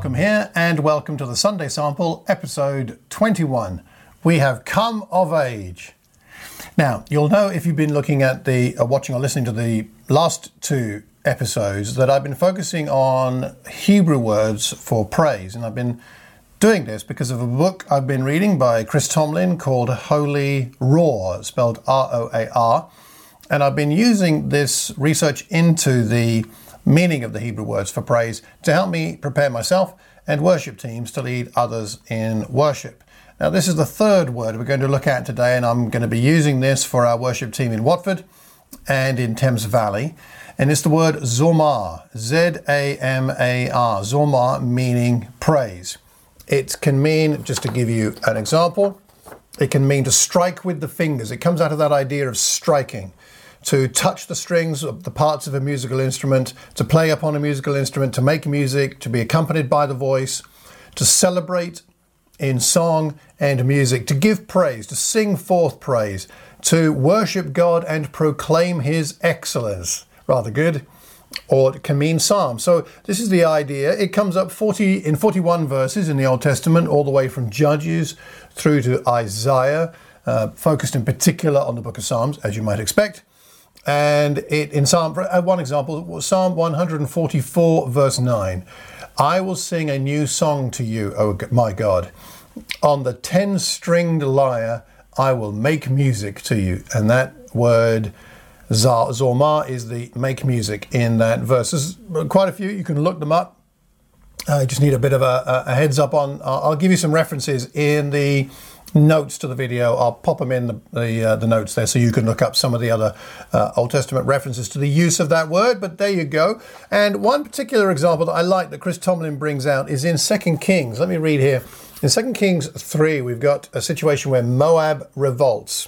Malcolm here, and welcome to the Sunday Sample, episode 21. We have come of age. Now, you'll know if you've been looking at watching or listening to the last two episodes that I've been focusing on Hebrew words for praise, and I've been doing this because of a book I've been reading by Chris Tomlin called Holy Roar, spelled R-O-A-R, and I've been using this research into the meaning of the Hebrew words for praise to help me prepare myself and worship teams to lead others in worship. Now, this is the third word we're going to look at today, and I'm going to be using this for our worship team in Watford and in Thames Valley. And it's the word Zomar, Z-A-M-A-R, Zomar, meaning praise. It can mean, just to give you an example, it can mean to strike with the fingers. It comes out of that idea of striking. To touch the strings of the parts of a musical instrument, to play upon a musical instrument, to make music, to be accompanied by the voice, to celebrate in song and music, to give praise, to sing forth praise, to worship God and proclaim His excellence. Rather good. Or it can mean psalm. So this is the idea. It comes up 41 verses in the Old Testament, all the way from Judges through to Isaiah, focused in particular on the book of Psalms, as you might expect. And it in Psalm, one example, Psalm 144 verse 9. I will sing a new song to you, O my God. On the 10-stringed lyre, I will make music to you. And that word Zomar is the make music in that verse. There's quite a few. You can look them up. I just need a bit of a heads up on. I'll give you some references in the notes to the video. I'll pop them in the notes there so you can look up some of the other Old Testament references to the use of that word, but there you go. And one particular example that I like that Chris Tomlin brings out is in 2 Kings. Let me read here. In 2 Kings 3, we've got a situation where Moab revolts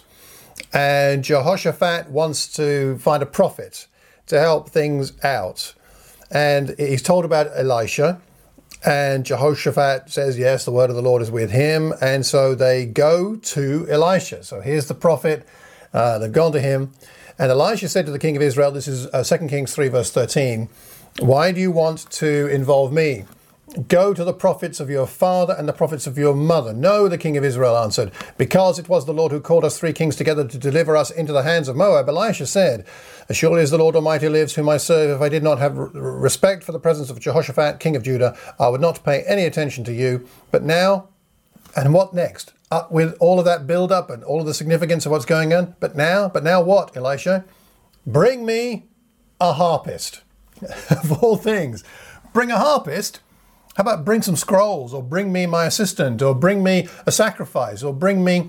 and Jehoshaphat wants to find a prophet to help things out. And he's told about Elisha. And Jehoshaphat says, yes, the word of the Lord is with him. And so they go to Elisha. So here's the prophet. They've gone to him. And Elisha said to the king of Israel, this is 2 Kings 3 verse 13, why do you want to involve me? Go to the prophets of your father and the prophets of your mother. No, the king of Israel answered, because it was the Lord who called us 3 kings together to deliver us into the hands of Moab. Elisha said, as surely as the Lord Almighty lives, whom I serve, if I did not have respect for the presence of Jehoshaphat, king of Judah, I would not pay any attention to you. But now, and what next? With all of that build-up and all of the significance of what's going on, but now what, Elisha? Bring me a harpist. Of all things, bring a harpist? How about bring some scrolls, or bring me my assistant, or bring me a sacrifice, or bring me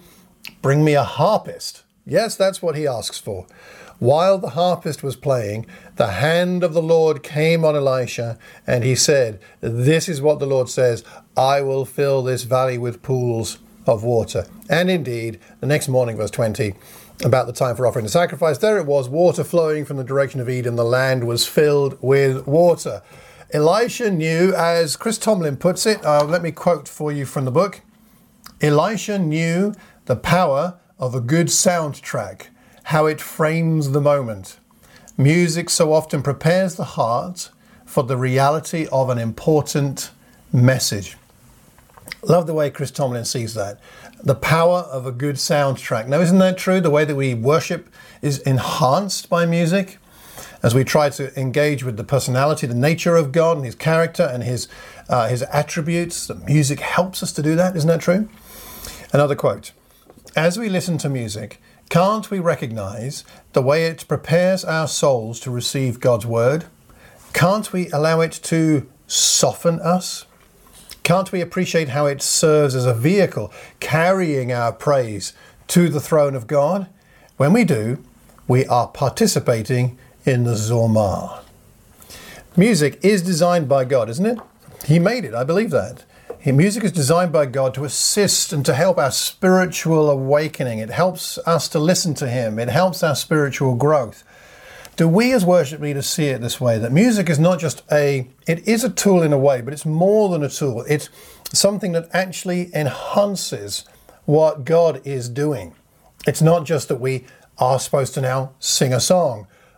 a harpist? Yes, that's what he asks for. While the harpist was playing, the hand of the Lord came on Elisha, and he said, this is what the Lord says, I will fill this valley with pools of water. And indeed, the next morning, verse 20, about the time for offering the sacrifice, there it was, water flowing from the direction of Eden. The land was filled with water. Elisha knew, as Chris Tomlin puts it, let me quote for you from the book, Elisha knew the power of a good soundtrack, how it frames the moment. Music so often prepares the heart for the reality of an important message. Love the way Chris Tomlin sees that. The power of a good soundtrack. Now, isn't that true? The way that we worship is enhanced by music. As we try to engage with the personality, the nature of God and His character and His attributes, the music helps us to do that. Isn't that true? Another quote. As we listen to music, can't we recognize the way it prepares our souls to receive God's word? Can't we allow it to soften us? Can't we appreciate how it serves as a vehicle carrying our praise to the throne of God? When we do, we are participating in the Zomar. Music is designed by God, isn't it? He made it, I believe that. Music is designed by God to assist and to help our spiritual awakening. It helps us to listen to Him. It helps our spiritual growth. Do we as worship leaders see it this way? That music is not just it is a tool in a way, but it's more than a tool. It's something that actually enhances what God is doing. It's not just that we are supposed to now sing a song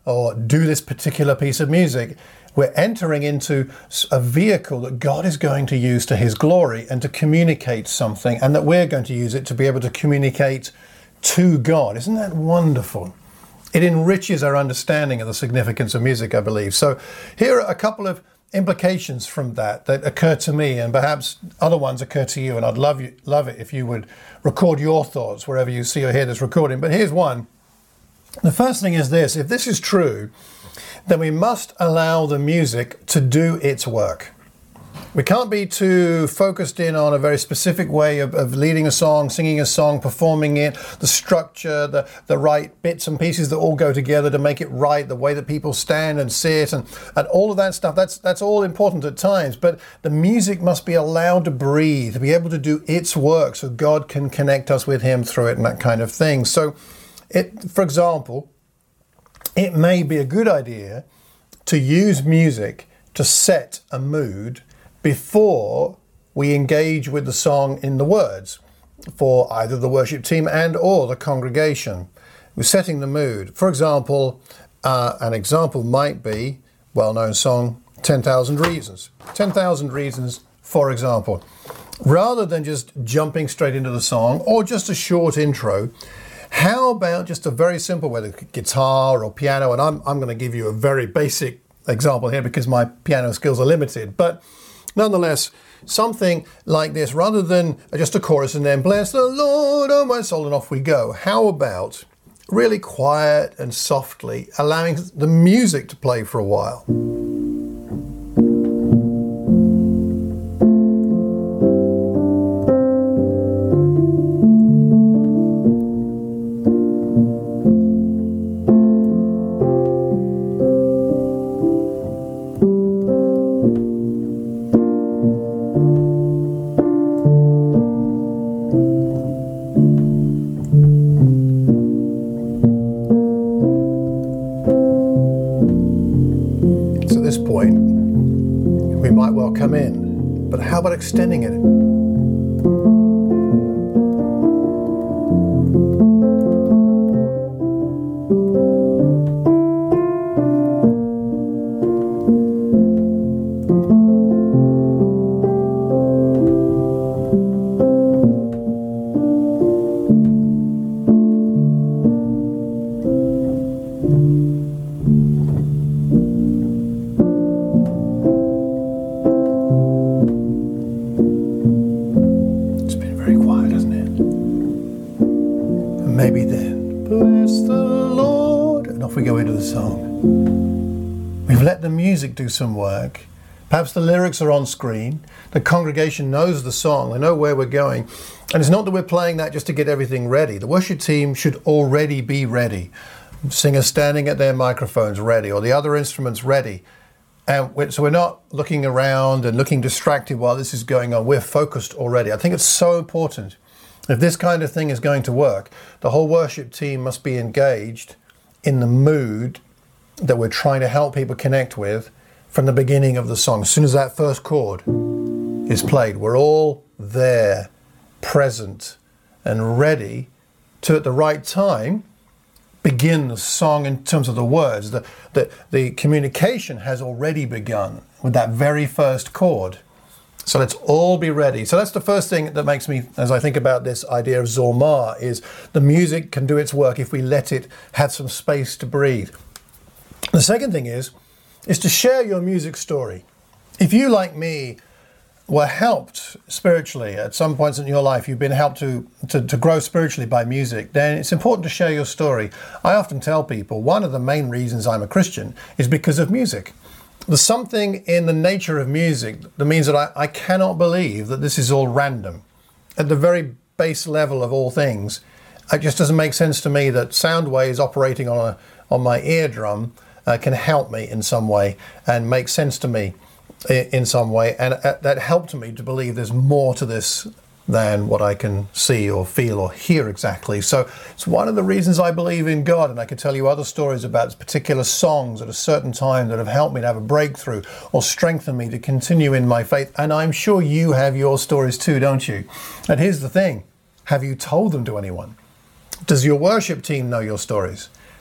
or do this particular piece of music. We're entering into a vehicle that God is going to use to his glory and to communicate something, and that we're going to use it to be able to communicate to God. Isn't that wonderful? It enriches our understanding of the significance of music, I believe. So here are a couple of implications from that occur to me, and perhaps other ones occur to you, and I'd love it if you would record your thoughts wherever you see or hear this recording. But here's one. The first thing is this: if this is true, then we must allow the music to do its work. We can't be too focused in on a very specific way of leading a song, singing a song, performing it, the structure, the right bits and pieces that all go together to make it right, the way that people stand and sit and all of that stuff. That's all important at times, but the music must be allowed to breathe, to be able to do its work so God can connect us with him through it and that kind of thing. So, for example, it may be a good idea to use music to set a mood before we engage with the song in the words for either the worship team and or the congregation. We're setting the mood. For example, an example might be well-known song 10,000 Reasons. 10,000 Reasons, for example. Rather than just jumping straight into the song or just a short intro, how about just a very simple, whether guitar or piano, and I'm going to give you a very basic example here because my piano skills are limited, but nonetheless, something like this, rather than just a chorus and then bless the Lord, oh my soul, and off we go. How about really quiet and softly allowing the music to play for a while? We might well come in, but how about extending it? Maybe then, bless the Lord, and off we go into the song. We've let the music do some work. Perhaps the lyrics are on screen. The congregation knows the song. They know where we're going. And it's not that we're playing that just to get everything ready. The worship team should already be ready. Singers standing at their microphones ready, or the other instruments ready. And so we're not looking around and looking distracted while this is going on. We're focused already. I think it's so important. If this kind of thing is going to work, the whole worship team must be engaged in the mood that we're trying to help people connect with from the beginning of the song. As soon as that first chord is played, we're all there, present and ready to, at the right time, begin the song in terms of the words. The communication has already begun with that very first chord. So let's all be ready. So that's the first thing that makes me, as I think about this idea of Zormah, is the music can do its work if we let it have some space to breathe. The second thing is to share your music story. If you, like me, were helped spiritually at some points in your life, you've been helped to grow spiritually by music, then it's important to share your story. I often tell people one of the main reasons I'm a Christian is because of music. There's something in the nature of music that means that I cannot believe that this is all random. At the very base level of all things, it just doesn't make sense to me that sound waves operating on my eardrum can help me in some way and make sense to me in some way. And that helped me to believe there's more to this than what I can see or feel or hear exactly. So it's one of the reasons I believe in God, and I could tell you other stories about particular songs at a certain time that have helped me to have a breakthrough or strengthened me to continue in my faith. And I'm sure you have your stories too, don't you? And here's the thing. Have you told them to anyone? Does your worship team know your stories?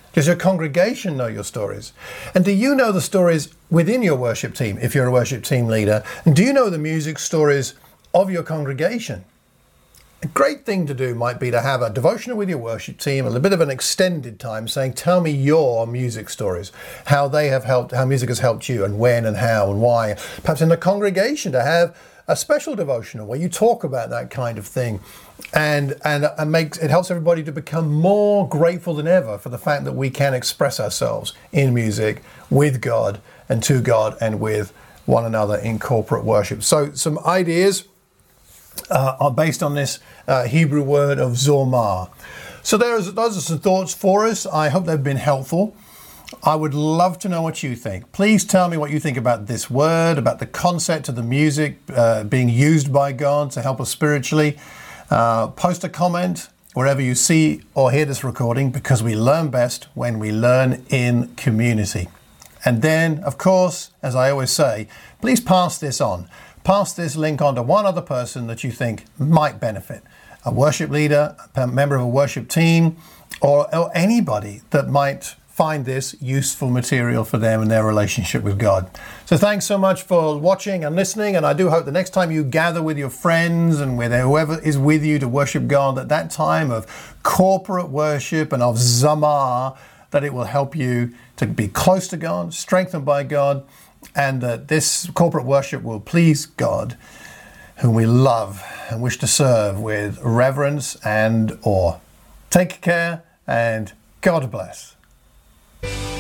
Does your congregation know your stories? And do you know the stories within your worship team, if you're a worship team leader? And do you know the music stories of your congregation? A great thing to do might be to have a devotional with your worship team, a little bit of an extended time saying, tell me your music stories, how they have helped, how music has helped you, and when and how and why. Perhaps in the congregation to have a special devotional where you talk about that kind of thing, and makes it helps everybody to become more grateful than ever for the fact that we can express ourselves in music with God and to God and with one another in corporate worship. So some ideas are based on this Hebrew word of zomar. So those are some thoughts for us. I hope they've been helpful. I would love to know what you think. Please tell me what you think about this word, about the concept of the music being used by God to help us spiritually. Post a comment wherever you see or hear this recording, because we learn best when we learn in community. And then, of course, as I always say, please pass this on. Pass this link on to one other person that you think might benefit. A worship leader, a member of a worship team, or anybody that might find this useful material for them in their relationship with God. So thanks so much for watching and listening, and I do hope the next time you gather with your friends and with whoever is with you to worship God, at that time of corporate worship and of zamar, that it will help you to be close to God, strengthened by God, and that this corporate worship will please God, whom we love and wish to serve with reverence and awe. Take care, and God bless.